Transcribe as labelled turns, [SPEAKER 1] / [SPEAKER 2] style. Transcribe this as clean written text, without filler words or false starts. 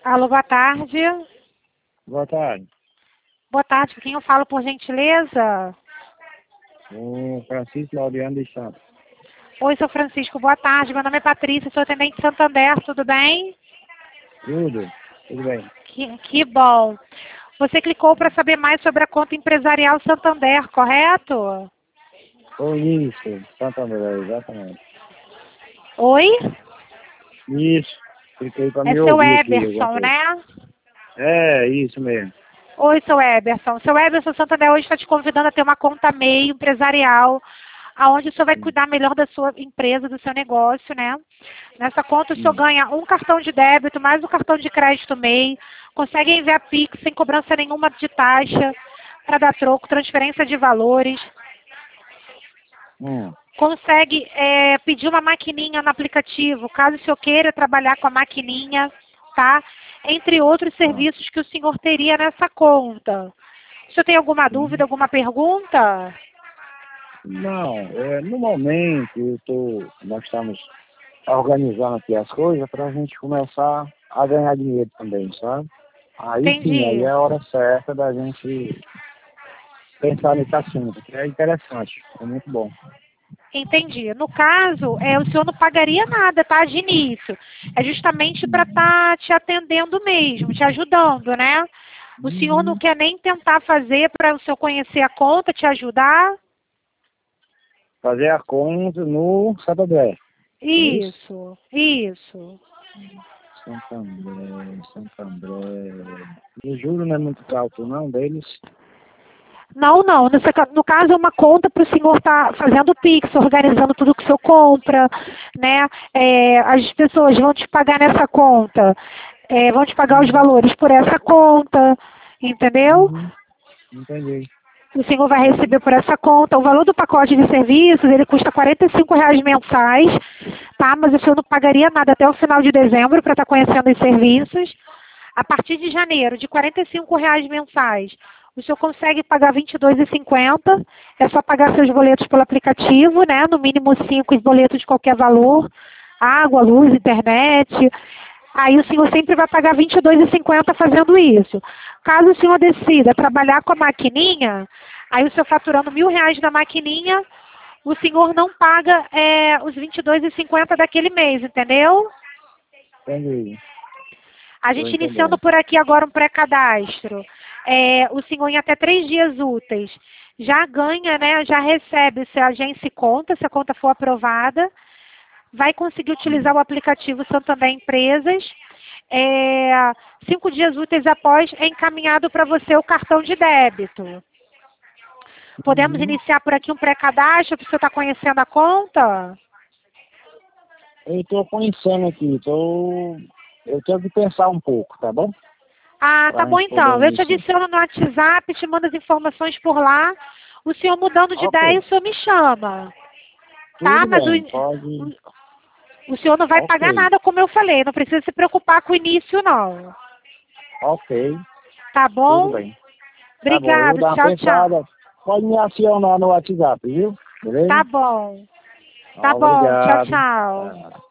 [SPEAKER 1] Alô, boa tarde.
[SPEAKER 2] Boa tarde.
[SPEAKER 1] Boa tarde, com quem eu falo, por gentileza?
[SPEAKER 2] O Francisco Laureano dos Santos.
[SPEAKER 1] Oi, seu Francisco, boa tarde. Meu nome é Patrícia, sou atendente de Santander, tudo bem?
[SPEAKER 2] Tudo bem.
[SPEAKER 1] Que bom. Você clicou para saber mais sobre a conta empresarial Santander, correto?
[SPEAKER 2] Ou isso, Santo André, exatamente.
[SPEAKER 1] Oi?
[SPEAKER 2] Isso, cliquei para
[SPEAKER 1] É
[SPEAKER 2] me
[SPEAKER 1] seu
[SPEAKER 2] ouvir aqui alguma
[SPEAKER 1] Eberson,
[SPEAKER 2] coisa.
[SPEAKER 1] né?
[SPEAKER 2] É, isso mesmo.
[SPEAKER 1] Oi, seu Eberson. Seu Eberson, Santander hoje está te convidando a ter uma conta MEI empresarial, aonde o senhor vai cuidar melhor da sua empresa, do seu negócio, né? Nessa conta o senhor ganha um cartão de débito, mais um cartão de crédito MEI, consegue enviar Pix sem cobrança nenhuma de taxa, para dar troco, transferência de valores,
[SPEAKER 2] Hum,
[SPEAKER 1] consegue pedir uma maquininha no aplicativo, caso o senhor queira trabalhar com a maquininha, tá? Entre outros
[SPEAKER 2] tá.
[SPEAKER 1] serviços que o senhor teria nessa conta. O senhor tem alguma dúvida,
[SPEAKER 2] Sim.
[SPEAKER 1] alguma pergunta?
[SPEAKER 2] Não, no momento nós estamos organizando aqui as coisas para a gente começar a ganhar dinheiro também, sabe? Aí sim, aí
[SPEAKER 1] Entendi.
[SPEAKER 2] é a hora certa da gente pensar nesse assunto, que é interessante, é muito bom.
[SPEAKER 1] Entendi. No caso, o senhor não pagaria nada, tá? De início. É justamente para estar te atendendo mesmo, te ajudando, né? O senhor não
[SPEAKER 2] Uhum.
[SPEAKER 1] quer nem tentar fazer para o senhor conhecer a conta, te ajudar?
[SPEAKER 2] Fazer a conta no Santander, é isso?
[SPEAKER 1] Isso.
[SPEAKER 2] Santander. O juro não é muito alto não deles.
[SPEAKER 1] Não, não. No caso, é uma conta para o senhor estar fazendo o Pix, organizando tudo que o senhor compra, né? As pessoas vão te pagar nessa conta, vão te pagar os
[SPEAKER 2] Uhum.
[SPEAKER 1] valores por essa conta, entendeu?
[SPEAKER 2] Uhum. Entendi.
[SPEAKER 1] O senhor vai receber por essa conta. O valor do pacote de serviços, ele custa R$ 45 mensais, tá? Mas o senhor não pagaria nada até o final de dezembro para estar conhecendo os serviços. A partir de janeiro, de R$ 45 mensais, o senhor consegue pagar R$ 22,50. É só pagar seus boletos pelo aplicativo, né? No mínimo 5 boletos de qualquer valor. Água, luz, internet. Aí o senhor sempre vai pagar R$ 22,50 fazendo isso. Caso o senhor decida trabalhar com a maquininha, aí o senhor faturando R$ 1.000 na maquininha, o senhor não paga os R$ 22,50 daquele mês, entendeu?
[SPEAKER 2] Entendi.
[SPEAKER 1] A
[SPEAKER 2] Estou
[SPEAKER 1] gente iniciando
[SPEAKER 2] entendendo.
[SPEAKER 1] por aqui agora um pré-cadastro. O senhor em até 3 dias úteis já ganha, né? Já recebe se a agência conta, se a conta for aprovada. Vai conseguir utilizar o aplicativo Santander Empresas. 5 dias úteis após é encaminhado para você o cartão de débito. Podemos
[SPEAKER 2] Uhum.
[SPEAKER 1] iniciar por aqui um pré-cadastro para o senhor estar conhecendo a conta?
[SPEAKER 2] Eu estou conhecendo aqui, eu tenho que pensar um pouco, tá bom?
[SPEAKER 1] Ah,
[SPEAKER 2] Para
[SPEAKER 1] tá
[SPEAKER 2] a
[SPEAKER 1] bom
[SPEAKER 2] gente poder
[SPEAKER 1] então. Eu te
[SPEAKER 2] iniciar.
[SPEAKER 1] adiciono no WhatsApp, te mando as informações por lá. O senhor mudando de ideia,
[SPEAKER 2] Ok,
[SPEAKER 1] o senhor me chama. Tá?
[SPEAKER 2] tudo
[SPEAKER 1] Mas
[SPEAKER 2] bem, pode.
[SPEAKER 1] o senhor não vai
[SPEAKER 2] Ok,
[SPEAKER 1] pagar nada, como eu falei. Não precisa se preocupar com o início, não.
[SPEAKER 2] ok,
[SPEAKER 1] Tá
[SPEAKER 2] tudo
[SPEAKER 1] bom?
[SPEAKER 2] bem. Tá bom, eu vou
[SPEAKER 1] Obrigado.
[SPEAKER 2] dar uma
[SPEAKER 1] Tchau, tchau.
[SPEAKER 2] pensada. Pode me acionar no WhatsApp, viu?
[SPEAKER 1] Tá
[SPEAKER 2] Beleza?
[SPEAKER 1] bom. Tá bom. Tchau,
[SPEAKER 2] Obrigado.
[SPEAKER 1] tchau.
[SPEAKER 2] Tá.